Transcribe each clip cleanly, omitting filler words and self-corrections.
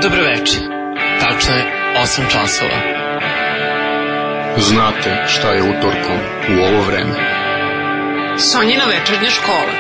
Dobroveče. Tačno je 8 časova. Znate šta je utorkom u ovo vreme? Sonjina večernja škola.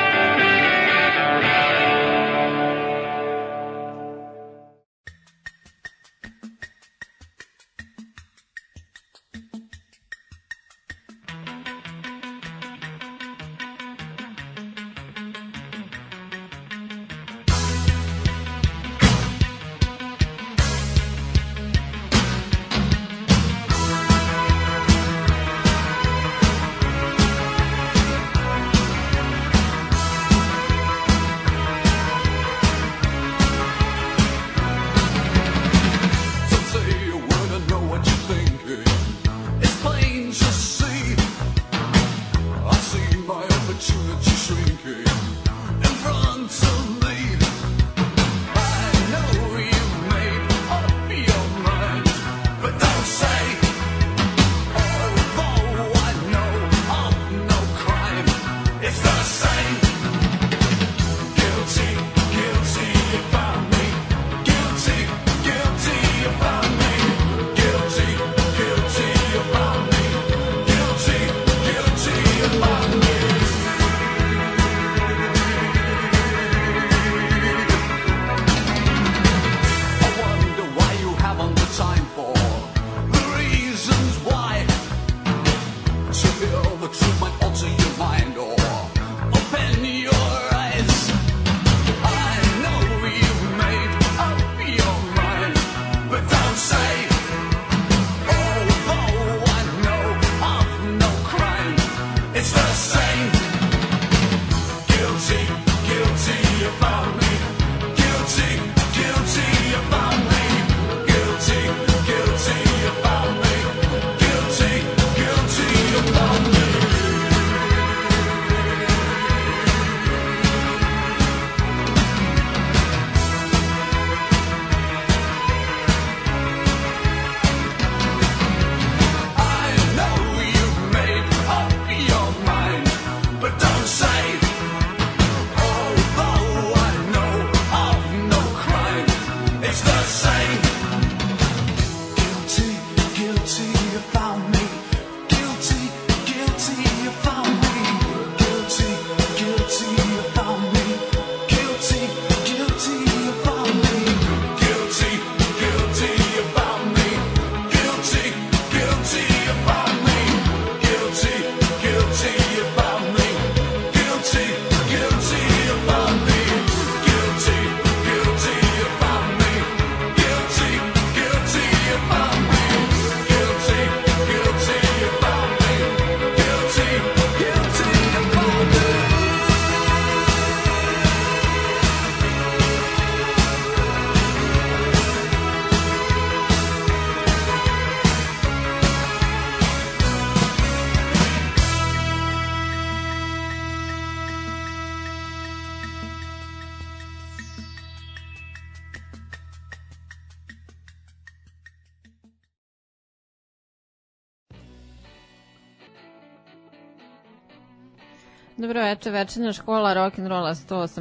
Dobro večer, večernja škola rock'n'rolla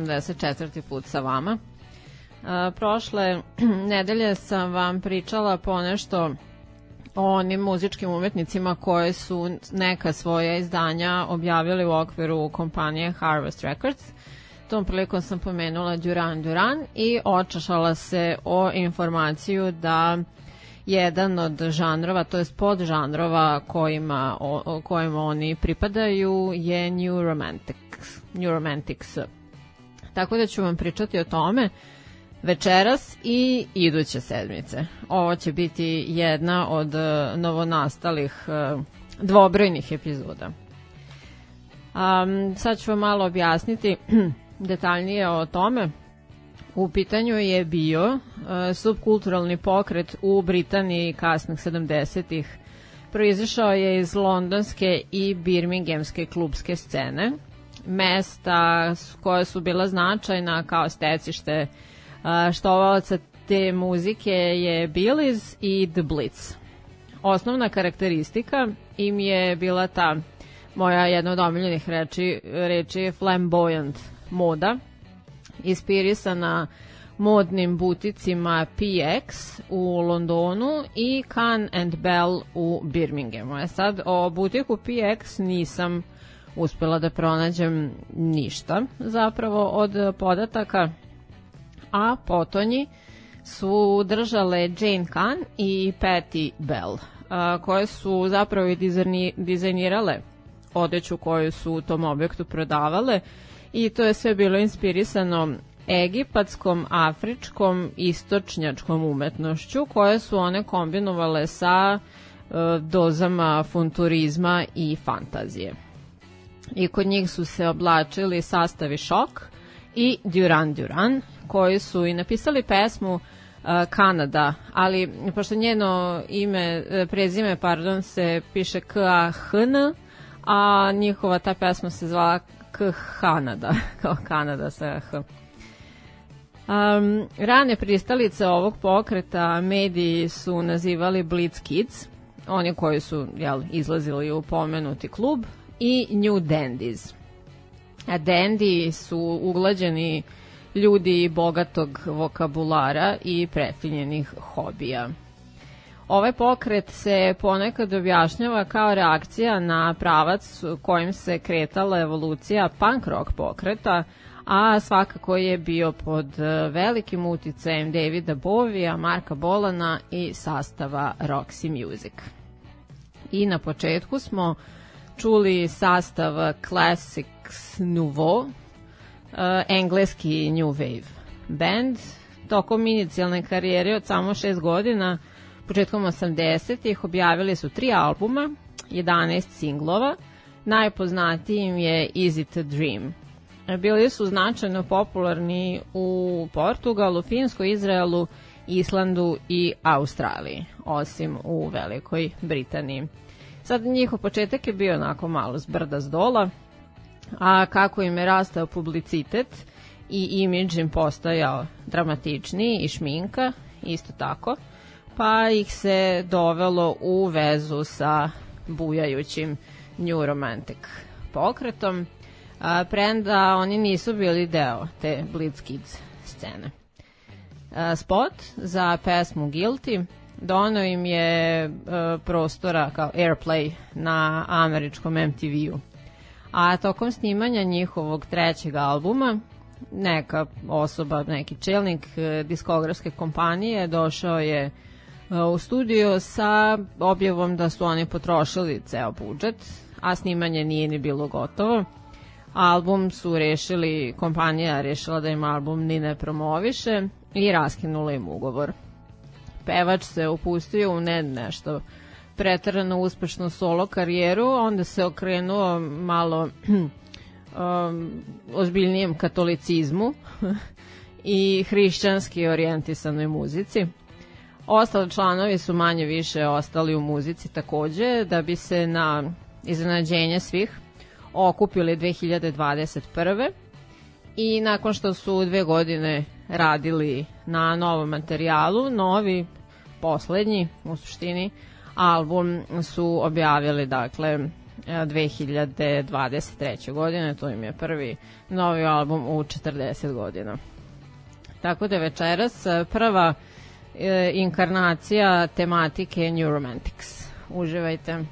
184. put sa vama. Prošle nedelje sam vam pričala ponešto o onim muzičkim umetnicima koje su neka svoja izdanja objavili u okviru kompanije Harvest Records. Tom prilikom sam pomenula Duran Duran i očašala se o informaciju da jedan od žanrova, to je podžanrova kojima oni pripadaju je New Romantics. Tako da ću vam pričati o tome večeras i iduće sedmice. Ovo će biti jedna od novonastalih dvobrojnih epizoda. Sad ću vam malo objasniti detaljnije o tome. U pitanju je bio subkulturalni pokret u Britaniji kasnih 70-ih. Proizišao je iz londonske i birminghamske klubske scene, mesta koja su bila značajna kao stecište štovaoca te muzike je Billys i The Blitz. Osnovna karakteristika im je bila ta moja jedna od omiljenih reči flamboyant moda, inspirisana modnim buticima PX u Londonu i Can and Bell u Birminghamu. Sad, o butiku PX nisam uspela da pronađem ništa zapravo od podataka, a potonji su držale Jane Can i Patty Bell, koje su zapravo i dizajnirale odeću koju su u tom objektu prodavale, i to je sve bilo inspirisano egipatskom, afričkom, istočnjačkom umetnošću koje su one kombinovale sa dozama funturizma i fantazije. I kod njih su se oblačili sastavi Šok i Duran Duran, koji su i napisali pesmu Kanada, ali pošto njeno prezime se piše K-A-H-N, a njihova ta pesma se zvala K-Hanada, kao Kanada sa H. Rane pristalice ovog pokreta mediji su nazivali Blitz Kids, oni koji su izlazili u pomenuti klub, i New Dandies. A dandy su uglađeni ljudi bogatog vokabulara i prefinjenih hobija. Ovaj pokret se ponekad objašnjava kao reakcija na pravac kojim se kretala evolucija punk rock pokreta, a svakako je bio pod velikim uticajem Davida Bovija, Marka Bolana i sastava Roxy Music. I na početku smo čuli sastav Classics Nouveau, engleski New Wave band. Tokom inicijalne karijere od samo 6 godina, početkom 80-ih, objavili su 3 albuma, 11 singlova, najpoznatijim je Is It a Dream. Bili su značajno popularni u Portugalu, Finskoj, Izraelu, Islandu i Australiji, osim u Velikoj Britaniji. Sad njihov početak je bio onako malo zbrda zdola, a kako im je rastao publicitet i imidž im postajao dramatičniji i šminka, isto tako, pa ih se dovelo u vezu sa bujajućim New Romantic pokretom, premda oni nisu bili deo te Blitz Kids scene. Spot za pesmu Guilty donao im je prostora kao airplay na američkom MTV-u. A tokom snimanja njihovog 3. albuma, neka osoba, neki čelnik diskografske kompanije došao je u studio sa objavom da su oni potrošili ceo budžet, a snimanje nije ni bilo gotovo. Album su kompanija rešila da im album ni ne promoviše i raskinula im ugovor. Pevač se upustio u nešto preterano uspešnu solo karijeru, onda se okrenuo malo ozbiljnijem katolicizmu i hrišćanski orijentisanoj muzici. Ostali članovi su manje više ostali u muzici takođe, da bi se na iznenađenje svih okupili 2021. I nakon što su 2 godine radili na novom materijalu, novi, poslednji u suštini album su objavili 2023. godine, to im je prvi novi album u 40 godina. Tako da večeras prva inkarnacija tematike New Romantics. Uživajte.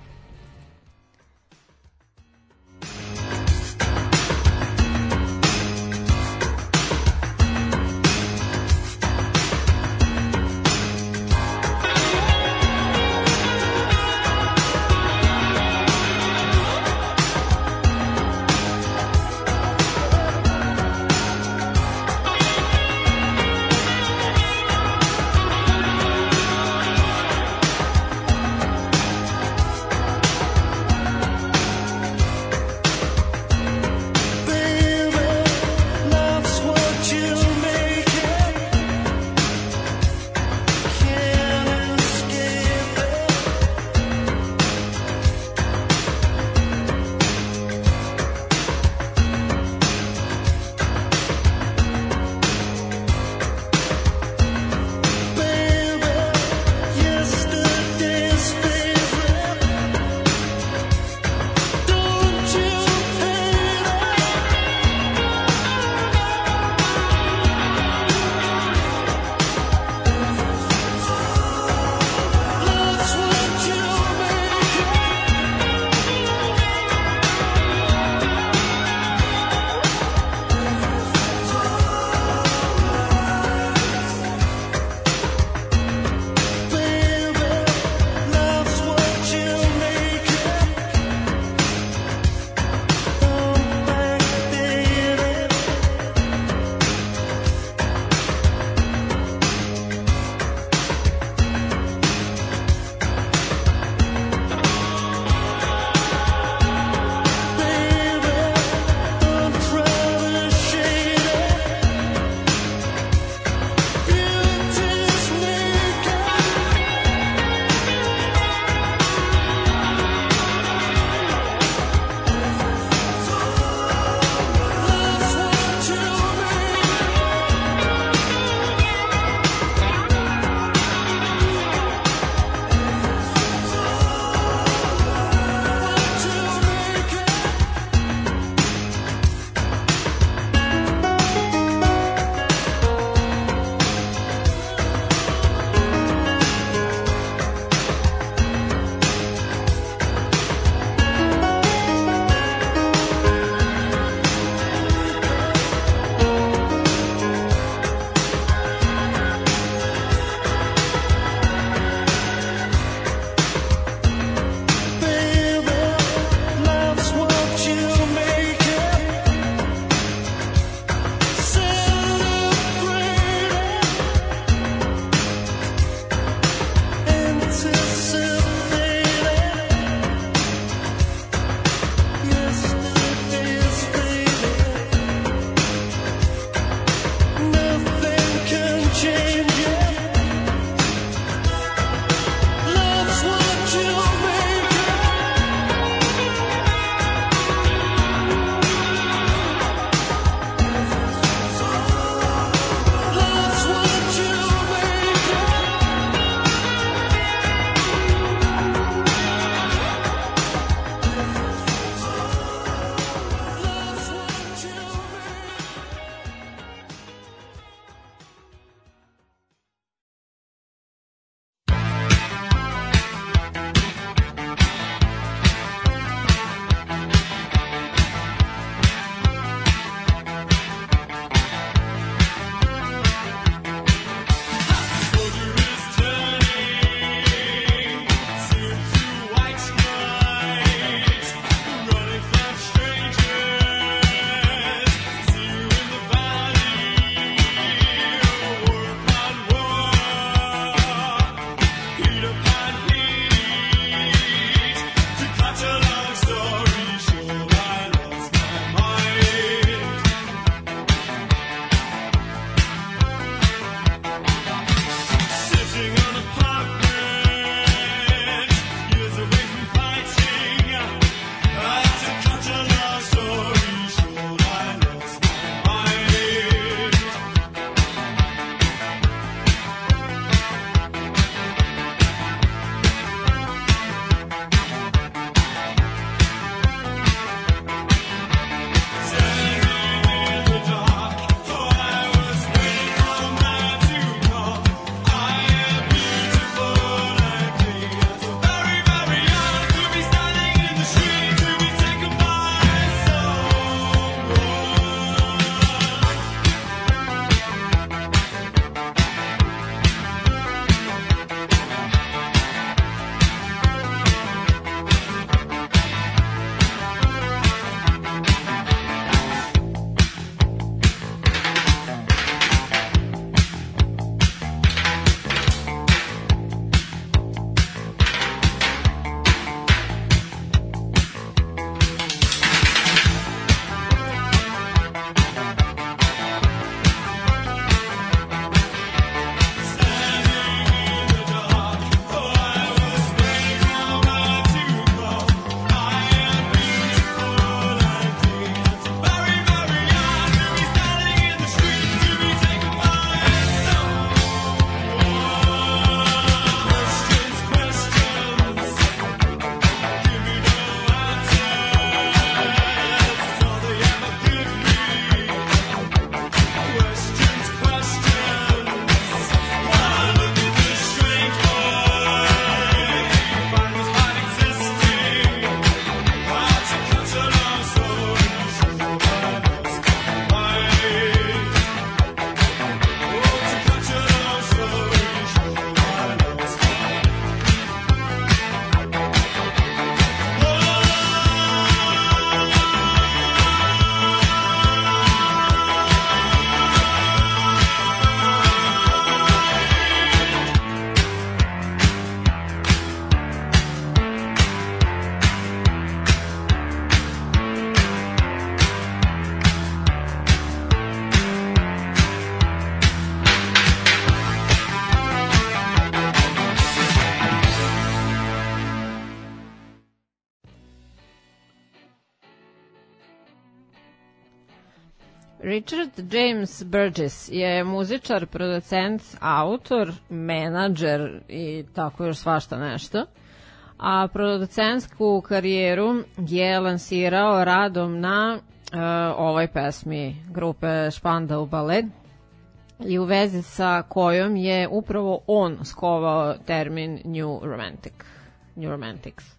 Richard James Burgess je muzičar, producent, autor, menadžer i tako još svašta nešto. A producentsku karijeru je lansirao radom na ovoj pesmi grupe Spandau Ballet i u vezi sa kojom je upravo on skovao termin New Romantics.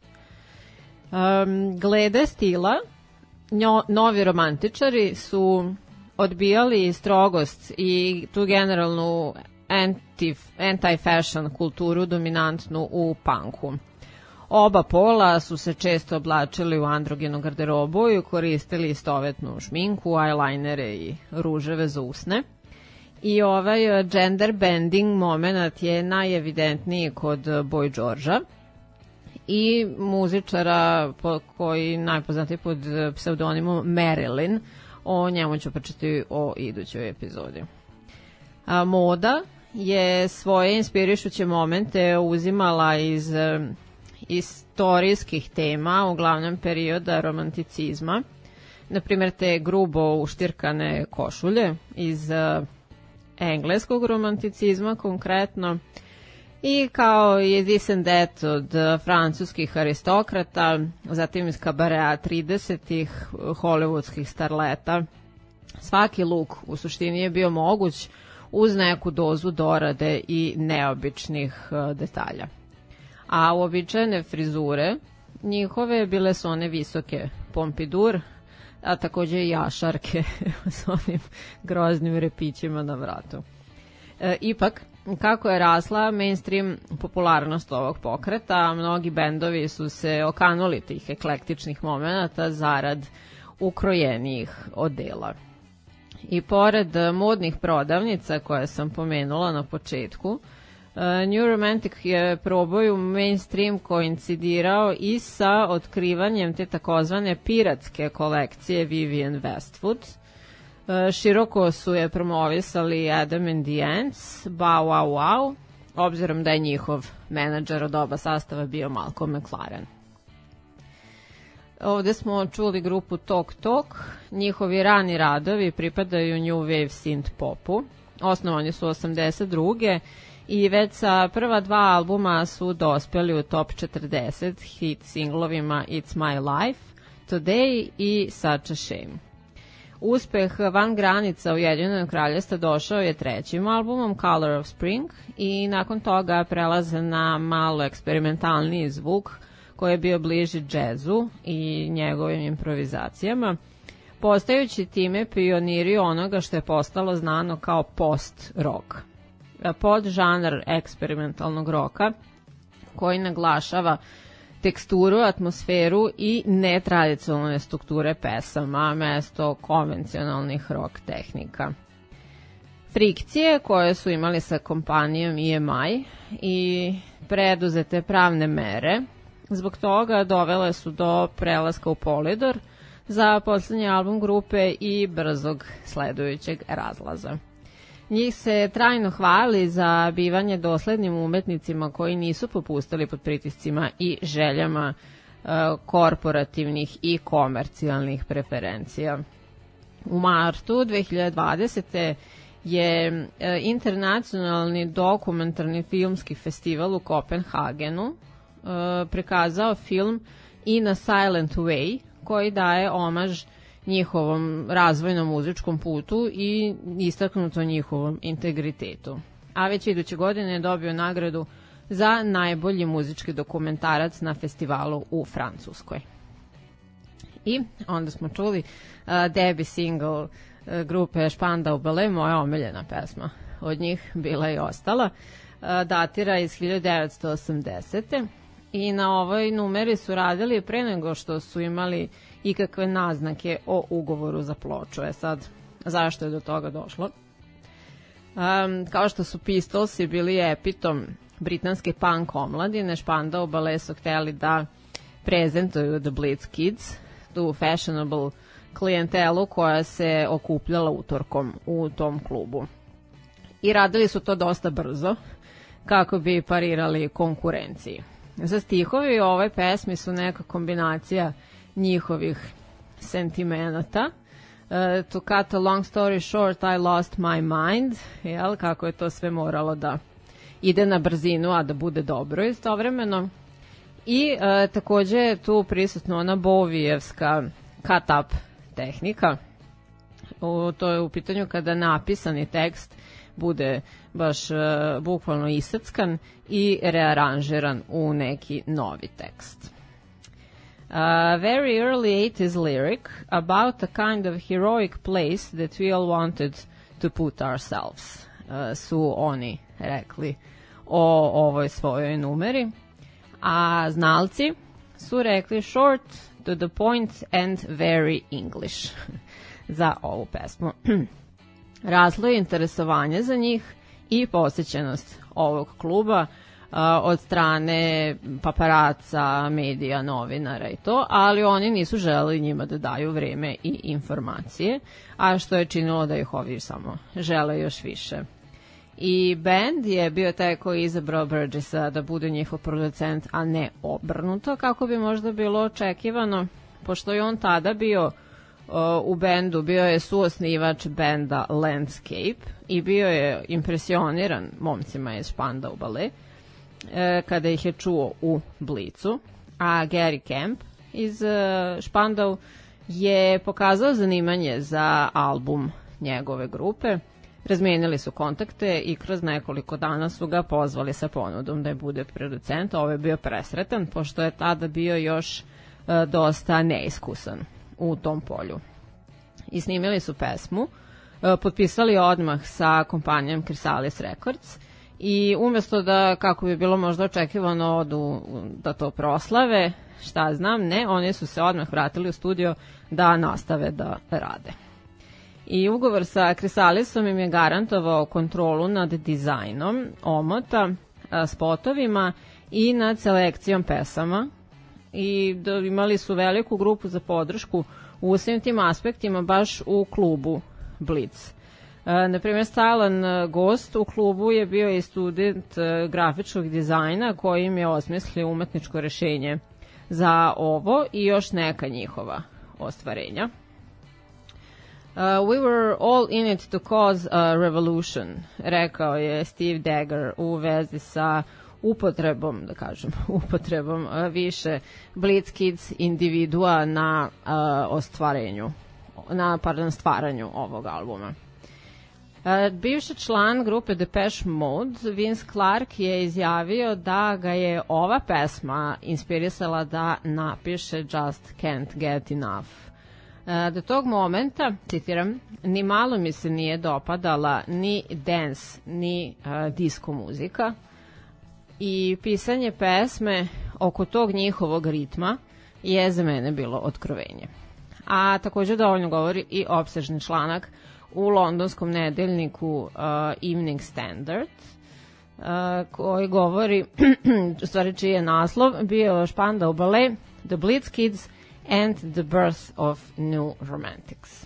Glede stila, novi romantičari su odbijali strogost i tu generalnu anti-fashion kulturu dominantnu u punku. Oba pola su se često oblačili u androgenu garderobu i koristili istovetnu šminku, eyelinere i ruževe za usne. I ovaj gender bending moment je najevidentniji kod Boy Georgea i muzičara koji najpoznatiji pod pseudonimom Marilyn. O njemu ću pričati o idućoj epizodi. Moda je svoje inspirišuće momente uzimala iz istorijskih tema, uglavnom perioda romanticizma, naprimjer te grubo uštirkane košulje iz engleskog romanticizma konkretno, i kao je This and That od francuskih aristokrata, zatim iz kabarea 30-ih hollywoodskih starleta. Svaki luk u suštini je bio moguć uz neku dozu dorade i neobičnih detalja. A uobičajene frizure njihove bile su one visoke pompidur, a takođe i jašarke s onim groznim repićima na vratu. Ipak, kako je rasla mainstream popularnost ovog pokreta, mnogi bendovi su se okanuli tih eklektičnih momenata zarad ukrojenijih odela. I pored modnih prodavnica koje sam pomenula na početku, New Romantic je proboj u mainstream koincidirao i sa otkrivanjem te takozvane piratske kolekcije Vivienne Westwood. Široko su je promovisali Adam and the Ants, Bow Wow Wow, obzirom da je njihov menadžer od oba sastava bio Malcolm McLaren. Ovde smo čuli grupu Tok Tok, njihovi rani radovi pripadaju New Wave synth popu, osnovani su 82. i već sa prva dva albuma su dospeli u top 40 hit singlovima It's My Life, Today i Such a Shame. Uspeh van granica Ujedinjenog kraljevstva došao je trećim albumom Color of Spring i nakon toga prelaze na malo eksperimentalniji zvuk koji je bio bliži džezu i njegovim improvizacijama, postajući time pioniri onoga što je postalo znano kao post-rock. Podžanr eksperimentalnog roka koji naglašava teksturu, atmosferu i netradicionalne strukture pesama mesto konvencionalnih rock tehnika. Frikcije koje su imali sa kompanijom EMI i preduzete pravne mere zbog toga dovele su do prelaska u Polydor za poslednji album grupe i brzog sledujućeg razlaza. Njih se trajno hvali za bivanje doslednim umetnicima koji nisu popustali pod pritiscima i željama korporativnih i komercijalnih preferencija. U martu 2020. je internacionalni dokumentarni filmski festival u Kopenhagenu prikazao film In a Silent Way, koji daje omaž njihovom razvojnom muzičkom putu i istaknuto njihovom integritetu. A već iduće godine je dobio nagradu za najbolji muzički dokumentarac na festivalu u Francuskoj. I onda smo čuli debut single grupe Spandau Ballet, moja omiljena pesma od njih bila i ostala, datira iz 1980. I na ovoj numeri su radili pre nego što su imali ikakve naznake o ugovoru za ploču. Sad, zašto je do toga došlo? Kao što su Pistolsi bili epitom britanske punk omladine, Spandau Ballet su hteli da prezentuju The Blitz Kids, tu fashionable klijentelu koja se okupljala utorkom u tom klubu. I radili su to dosta brzo, kako bi parirali konkurenciji. Za stihovi ove pesmi su neka kombinacija njihovih sentimenata, To cut a long story short, I lost my mind, jel, kako je to sve moralo da ide na brzinu, a da bude dobro istovremeno. I takođe je tu prisutno ona Bovijevska cut-up tehnika. To je u pitanju kada napisani tekst bude baš bukvalno isackan i rearanžiran u neki novi tekst. Very early 80s lyric about a kind of heroic place that we all wanted to put ourselves, su oni rekli o ovoj svojoj numeri. A znalci su rekli short, to the point and very English za ovu pesmu. Razlog interesovanja za njih i posjećenost ovog kluba od strane paparaca, medija, novinara i to, ali oni nisu želeli njima da daju vreme i informacije, a što je činilo da ih ovi samo žele još više. I band je bio taj koji je izabrao Burgessa da bude njihov producent, a ne obrnuto, kako bi možda bilo očekivano, pošto je on tada bio u bendu, bio je suosnivač benda Landscape i bio je impresioniran momcima iz Spandau Ballet kada ih je čuo u Blicu, a Gary Kemp iz Spandau je pokazao zanimanje za album njegove grupe. Razmijenili su kontakte i kroz nekoliko dana su ga pozvali sa ponudom da je bude producent. Ovo je bio presretan, pošto je tada bio još dosta neiskusan u tom polju. I snimili su pesmu, potpisali odmah sa kompanijom Chrysalis Records i umesto da, kako bi bilo možda očekivano, odu da to proslave, šta znam, ne, oni su se odmah vratili u studio da nastave da rade. I ugovor sa Chrysalisom im je garantovao kontrolu nad dizajnom omota, spotovima i nad selekcijom pesama i imali su veliku grupu za podršku u svim tim aspektima baš u klubu Blitz. Naprimjer, stalan gost u klubu je bio i student grafičkog dizajna koji im je osmislio umetničko rešenje za ovo i još neka njihova ostvarenja. We were all in it to cause a revolution, rekao je Steve Dagger u vezi sa upotrebom, da kažem, upotrebom više Blitz Kids individua na stvaranju ovog albuma. Bivši član grupe Depeche Mode, Vince Clarke, je izjavio da ga je ova pesma inspirisala da napiše Just Can't Get Enough. Do tog momenta, citiram, ni malo mi se nije dopadala ni dance, ni disco muzika i pisanje pesme oko tog njihovog ritma je za mene bilo otkrovenje. A također dovoljno govori i opsežni članak u londonskom nedeljniku Evening Standard, koji govori, u stvari čiji je naslov bio Spandau Ballet, The Blitz Kids and the Birth of New Romantics.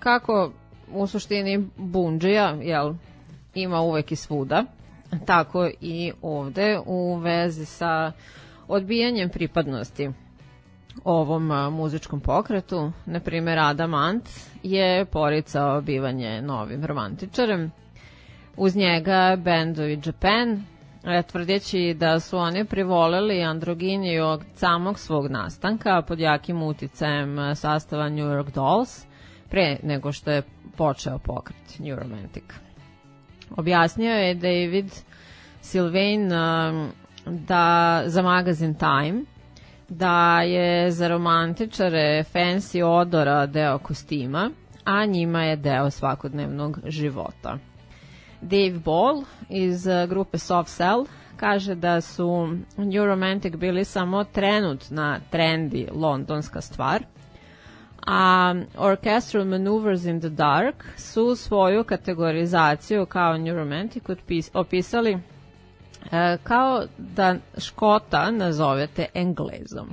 kako u suštini bundžija, jel, ima uvek i svuda, tako i ovde u vezi sa odbijanjem pripadnosti ovom muzičkom pokretu. Na primjer, Adam Ant je poricao bivanje novim romantičarem. Uz njega bendovi Japan, tvrdjeći da su oni privoleli androginiju od samog svog nastanka pod jakim uticajem sastava New York Dolls pre nego što je počeo pokret New Romantic. Objasnio je David Sylvain da za magazin Time da je za romantičare fancy odora deo kostima, a njima je deo svakodnevnog života. Dave Ball iz grupe Soft Cell kaže da su New Romantic bili samo trenutna trendy londonska stvar, a Orchestral Maneuvers in the Dark su svoju kategorizaciju kao New Romantic opisali kao da Škota nazovete Englezom.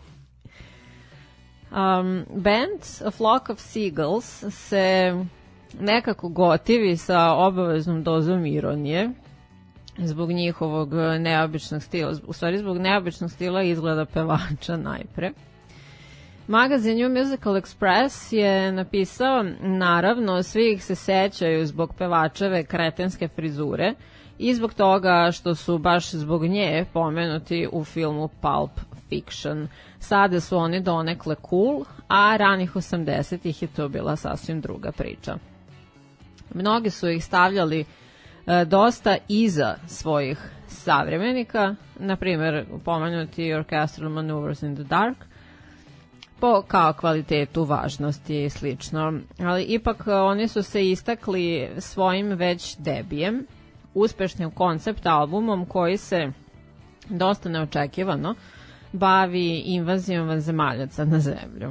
Band A Flock of Seagulls se nekako gotivi sa obaveznom dozom ironije zbog njihovog neobičnog stila, u stvari zbog neobičnog stila izgleda pevača najpre. Magazin New Musical Express je napisao, naravno, svi ih se sećaju zbog pevačeve kretenske frizure i zbog toga što su baš zbog nje pomenuti u filmu Pulp Fiction. Sada su oni donekle cool, a ranih 80-ih je to bila sasvim druga priča. Mnogi su ih stavljali dosta iza svojih savremenika, na primjer pomenuti Orchestral Maneuvers in the Dark, po kao kvalitetu, važnosti i slično. Ali ipak oni su se istakli svojim već debijem, uspešnim koncept albumom koji se dosta neočekivano bavi invazijom vanzemaljaca na zemlju.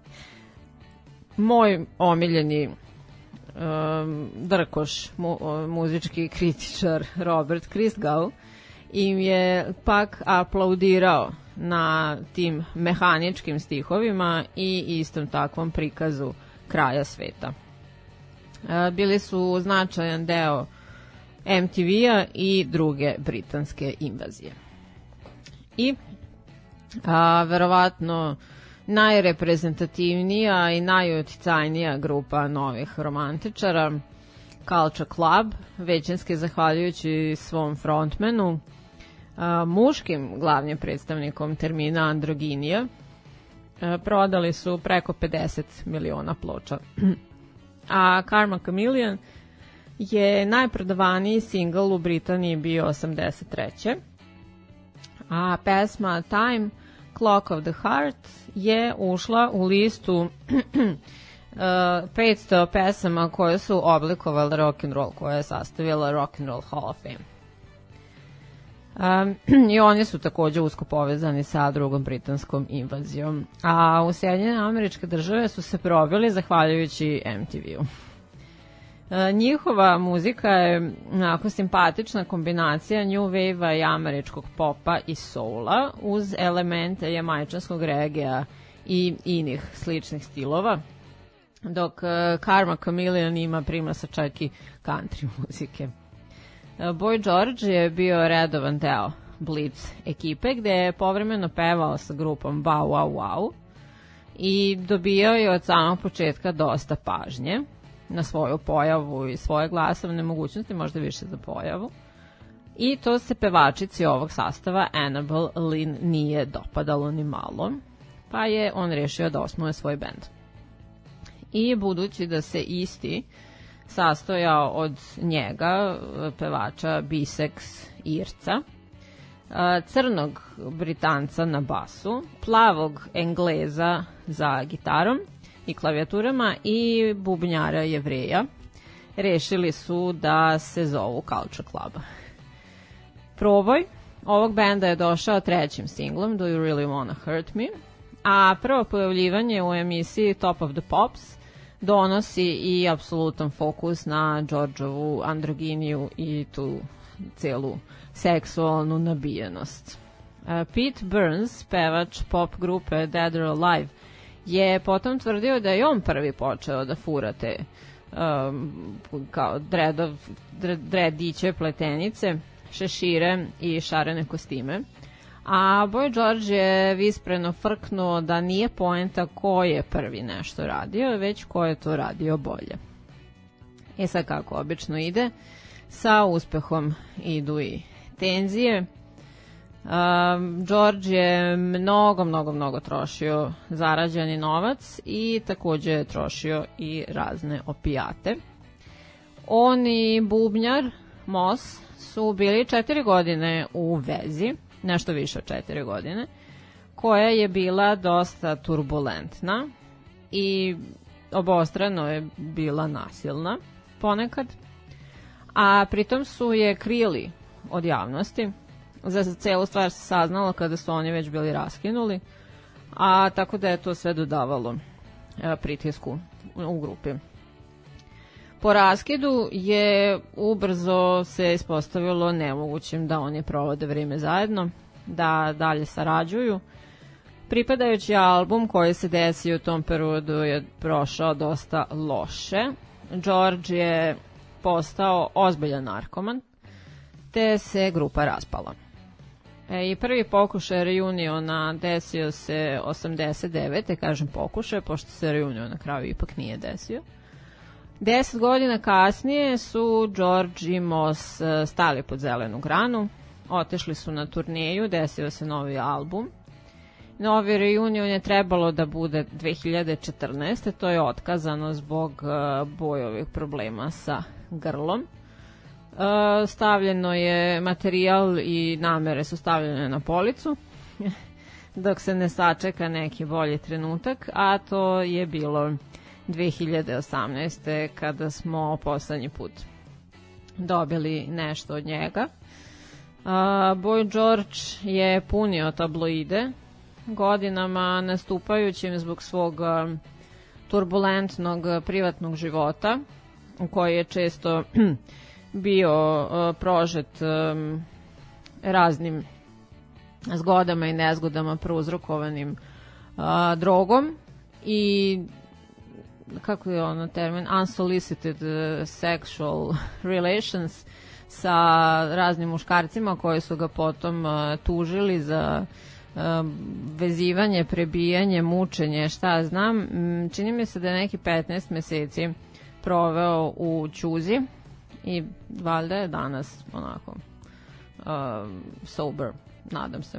Moj omiljeni drkoš, muzički kritičar Robert Christgau im je pak aplaudirao na tim mehaničkim stihovima i istom takvom prikazu kraja sveta. Bili su značajan deo MTV-a i druge britanske invazije. I verovatno najreprezentativnija i najuticajnija grupa novih romantičara, Culture Club, većinski zahvaljujući svom frontmanu, muškim glavnim predstavnikom termina androginija, prodali su preko 50 miliona ploča. A Karma Chameleon je najprodavaniji singl u Britaniji bio 83. A pesma Time, Clock of the Heart je ušla u listu 500 pesama koje su oblikovale rock'n'roll, koja je sastavila Rock'n'Roll Hall of Fame. I oni su takođe usko povezani sa drugom britanskom invazijom. A u Sjedinjene Američke Države su se probili zahvaljujući MTV-u. Njihova muzika je onako simpatična kombinacija new wave-a i američkog popa i soula uz elemente jamajčanskog regija i inih sličnih stilova, dok Karma Chameleon ima primasa čak i country muzike. Boy George je bio redovan deo Blitz ekipe gde je povremeno pevao sa grupom Bow Wow Wow i dobio je od samog početka dosta pažnje na svoju pojavu i svoje glasovne mogućnosti, možda više za pojavu. I to se pevačici ovog sastava Annabelle Lynn nije dopadalo ni malo, pa je on rešio da osnuje svoj bend. I budući da se isti sastojao od njega, pevača Bisex Irca, crnog Britanca na basu, plavog Engleza za gitarom i klavijaturama i bubnjara Jevreja, rešili su da se zovu Culture Club. Proboj ovog benda je došao trećim singlom Do You Really Wanna Hurt Me, a prvo pojavljivanje u emisiji Top of the Pops donosi i apsolutan fokus na Georgeovu androginiju i tu celu seksualnu nabijenost. Pete Burns, pevač pop grupe Dead or Alive je potom tvrdio da je on prvi počeo da fura te kao drediće, pletenice, šešire i šarene kostime. A Boy George je vispreno frknuo da nije poenta ko je prvi nešto radio, već ko je to radio bolje. I sad kako obično ide, sa uspehom idu i tenzije. George je mnogo trošio zarađeni novac i takođe je trošio i razne opijate. On i bubnjar Moss su bili 4 godine u vezi, nešto više od 4 godine, koja je bila dosta turbulentna i obostrano je bila nasilna ponekad, a pritom su je krili od javnosti. Za celu stvar se saznalo kada su oni već bili raskinuli, a tako da je to sve dodavalo pritisku u grupi. Po raskidu je ubrzo se ispostavilo nemogućim da oni provode vrijeme zajedno, da dalje sarađuju. Pripadajući album koji se desio u tom periodu je prošao dosta loše. George je postao ozbiljan narkoman, te se grupa raspala. I prvi pokušaj reuniona desio se 89. Kažem pokušaj, pošto se reunion na kraju ipak nije desio. 10 godina kasnije su George i Moss stali pod zelenu granu, otišli su na turneju, desio se novi album. Novi reunion je trebalo da bude 2014. To je otkazano zbog Boyovih problema sa grlom. Stavljeno je materijal i namere su stavljene na policu dok se ne sačeka neki bolji trenutak, a to je bilo 2018. kada smo poslednji put dobili nešto od njega. Boy George je punio tabloide godinama, nastupajućim zbog svog turbulentnog privatnog života u koji je često bio prožet raznim zgodama i nezgodama prouzrokovanim drogom i kako je ono termin, unsolicited sexual relations sa raznim muškarcima koji su ga potom tužili za vezivanje, prebijanje, mučenje, šta znam. Čini mi se da je neki 15 meseci proveo u ćuzi i valjda je danas onako sober, nadam se.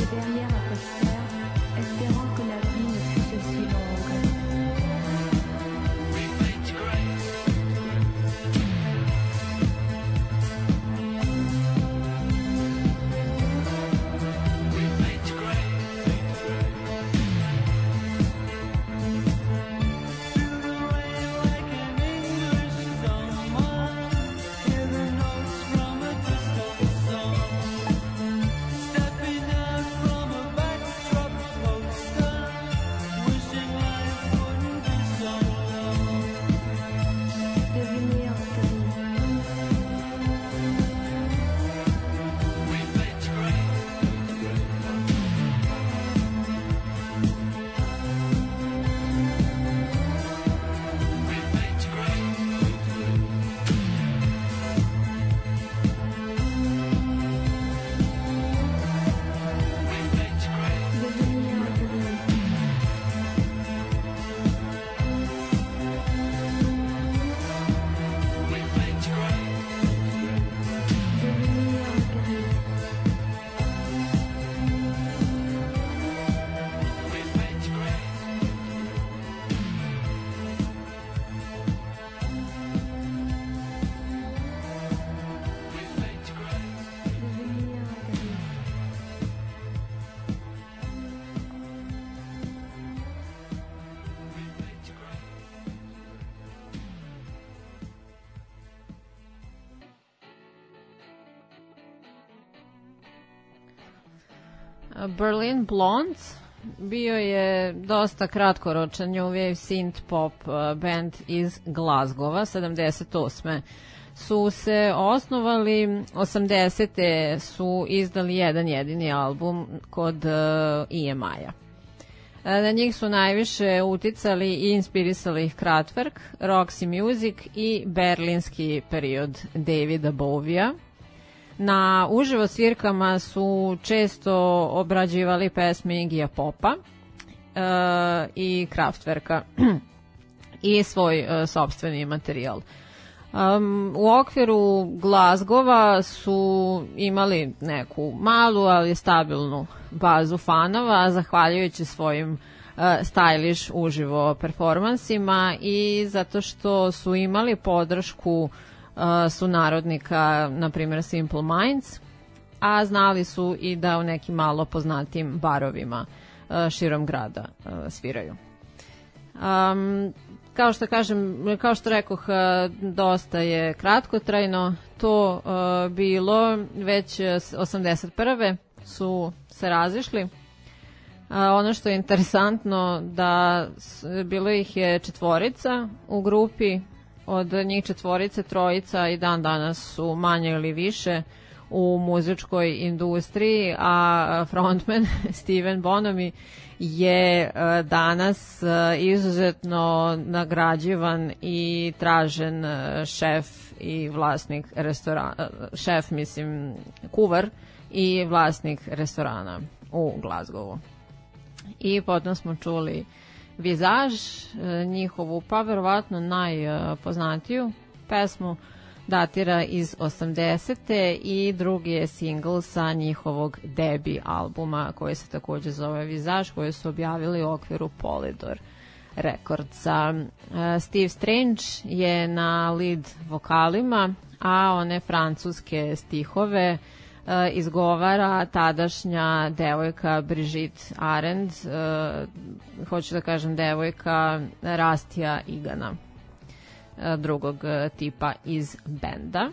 Berlin Blondes bio je dosta kratkoročan new wave synth pop band iz Glazgova. 78. su se osnovali, 80. su izdali jedan jedini album kod EMI-a. Na njih su najviše uticali i inspirisali ih Kraftwerk, Roxy Music i berlinski period Davida Bowie-a. Na uživo svirkama su često obrađivali pesme Iggyja Popa i Kraftwerka i svoj sopstveni materijal. U okviru Glazgova su imali neku malu, ali stabilnu bazu fanova, zahvaljujući svojim stylish uživo performansima i zato što su imali podršku sunarodnika, na primjer Simple Minds, a znali su i da u nekim malo poznatim barovima širom grada sviraju. Kao što rekoh, dosta je kratkotrajno to bilo, već 81. su se razišli. Ono što je interesantno da bilo ih je 4 u grupi, od njih 4 3 i dan danas su manje ili više u muzičkoj industriji, a frontman Steven Bonomi je danas izuzetno nagrađivan i tražen šef i vlasnik restorana, kuvar i vlasnik restorana u Glazgovu. I potom smo čuli Visage, njihovu pa verovatno najpoznatiju pesmu, datira iz 80. i drugi je single sa njihovog debi albuma koji se takođe zove Visage, koji su objavili u okviru Polydor Recordsa. Steve Strange je na lead vokalima, a one francuske stihove izgovara tadašnja devojka Brigitte Arend, hoću da kažem devojka Rastija Igana, drugog tipa iz benda.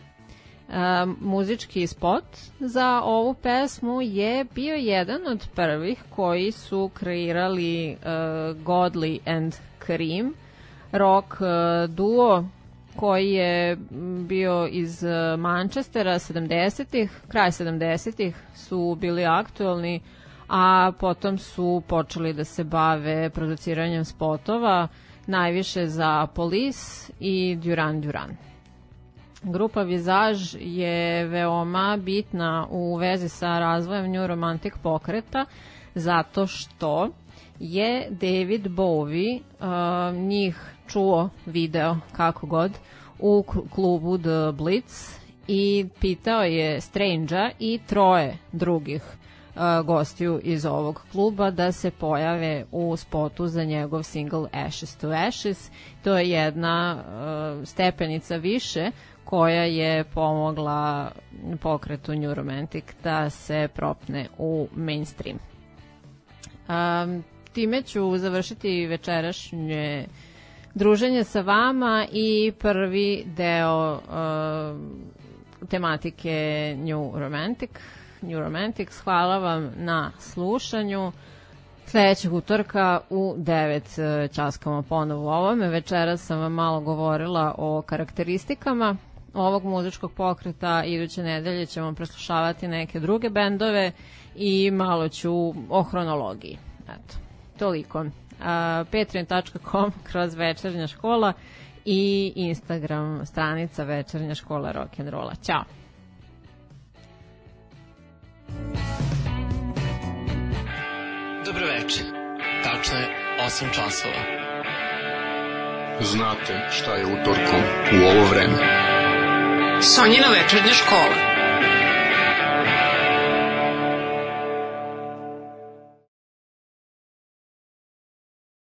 Muzički spot za ovu pesmu je bio jedan od prvih koji su kreirali Godley and Cream, rock duo koji je bio iz Manchestera 70-ih, kraj 70-ih su bili aktualni, a potom su počeli da se bave produciranjem spotova, najviše za Police i Duran Duran. Grupa Visage je veoma bitna u vezi sa razvojem New Romantic pokreta, zato što je David Bowie njih čuo, video, kako god, u klubu The Blitz i pitao je Strange-a i 3 drugih gostiju iz ovog kluba da se pojave u spotu za njegov single Ashes to Ashes. To je jedna stepenica više koja je pomogla pokretu New Romantic da se propne u mainstream. Time ću završiti večerašnje druženje sa vama i prvi deo tematike New Romantics. Hvala vam na slušanju. Sledećeg utorka u 9 ćaskamo ponovo o ovome. Večeras sam vam malo govorila o karakteristikama ovog muzičkog pokreta. Iduće nedelje ćemo preslušavati neke druge bendove i malo ću o hronologiji. Eto, toliko. patreon.com/večernja škola i Instagram stranica Večernja škola rock'n'rolla. Ćao! Dobro večer. Tačno je 8 časova. Znate šta je utorkom u ovo vreme? Sonjina večernja škola.